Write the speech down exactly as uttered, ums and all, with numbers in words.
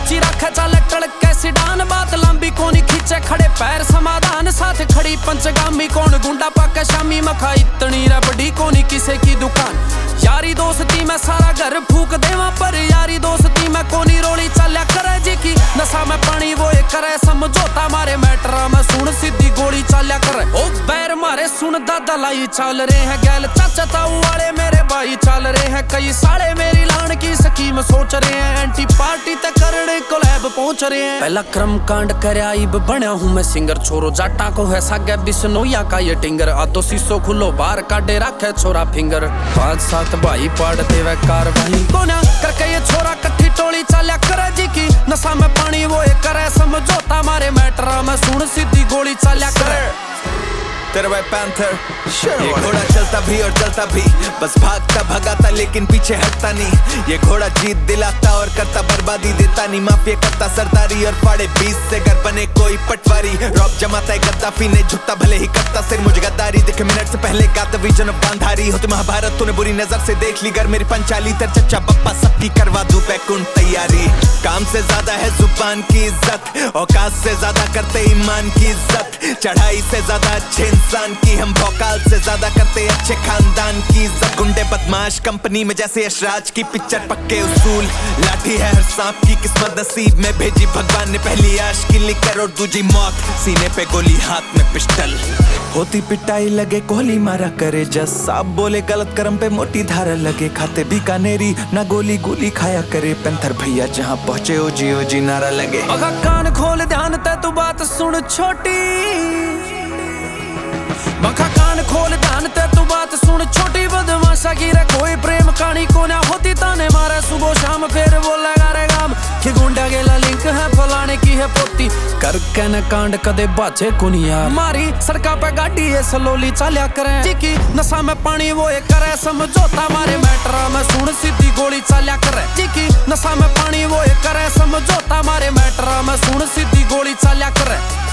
ऊंची रखे चाले टड़क कैसी डान, बात लंबी कोनी खींचे खड़े पैर समाधान, साथ खड़ी पंचगामी कौन गुंडा पाके शामी, मखा इतनी रे बड़ी कोनी किसे की दुकान। यारी दोस्ती में सारा घर फूक देवा, पर यारी दोस्ती में कोनी रोली चाल्या करे जी की नशा में पानी वो एक करे समझौता, मारे मैटरा में सुन सीधी गोली चाल्या करे। ओ बैर मारे सुन दादा लाई चल रहे हैं गैल, चाचा ताऊ वाले मेरे भाई चल रहे हैं, कई साले मेरी लान की स्कीम सोच रहे हैं, एंटी पार्टी तक करने को लैब पहुंच रहे हैं। पहला क्रम कांड करे आइब बना हूं मैं सिंगर, छोरो जाटा को है सागे बिसनोया का ये टिंगर, आधो शीशो खुलो बाहर काटे रखे छोरा फिंगर, पांच सात भाई पाड़ते वे कारवाई कोना करके ये छोरा कट्ठी टोली चाल्या करे जी की नशा में पानी वो एक करे समझौता, मारे मैटरा में सुन सीधी गोली चाल्या करे। तेरा भाई पैंथर ये घोड़ा चलता भी और चलता भी, बस भागता भगाता लेकिन पीछे हटता नहीं, ये घोड़ा जीत दिलाता और करता बर्बादी देता नहीं, माफिया करता सरदारी और फाड़े बीस से घर बने कोई पटवारी, रॉब जमाता है गद्दाफी ने झुकता भले ही करता सिर, मुझे गद्दारी दिखे मिनट से पहले गाता विजन ऑफ गांधारी, होती महाभारत तूने बुरी नजर से देख ली, घर मेरी पंचाली तेरे चच्चा बप्पा सबकी करवा दूं बैकुंठ तैयारी, काम से ज्यादा है जुबान की इज्जत, औकात से ज्यादा करते ईमान की इज्जत, चढ़ाई से ज्यादा अच्छे इंसान की, हम भौकाल से ज्यादा करते अच्छे खानदान की इज्जत, गुंडे बदमाश कंपनी में जैसे यशराज की पिक्चर, पक्के उसूल लाठी है हर सांप की किस्मत नसीब में भेजी भगवान ने, पहली आश की लिकर और दूजी मौत, सीने पे गोली हाथ में पिस्टल, होती पिटाई लगे कोहली मारा करे जस, साफ बोले गलत कर्म पे मोटी धारा लगे, खाते बीकानेरी ना गोली गोली खाया करे, पैंथर भैया जहाँ पहुंचे ओ जी ओ जी नारा लगे। अगा कान खोल ध्यान ते तू बात सुन छोटी, मखा कान खोल ध्यान ते तू बात सुन छोटी, बदमाशा की रे कोई प्रेम कहानी को ना होती, ताने मारे सुबह शाम फिर बोलेगा रे गाम कि गुंडा गेला लिंक है फलाने की है पोती, करके न कांड कदे बाचे कुनिया, मारी सड़का पे गाड़ी है सलोली चाल्या करे जी की नशा में पानी वो एक करे समझौता, मारे मैटरा में सुन सीधी गोली चाल्या करे जी की नशा में पानी वो एक करे समझौता, मारे मैटरा में सुन सीधी गोली चाल्या करे।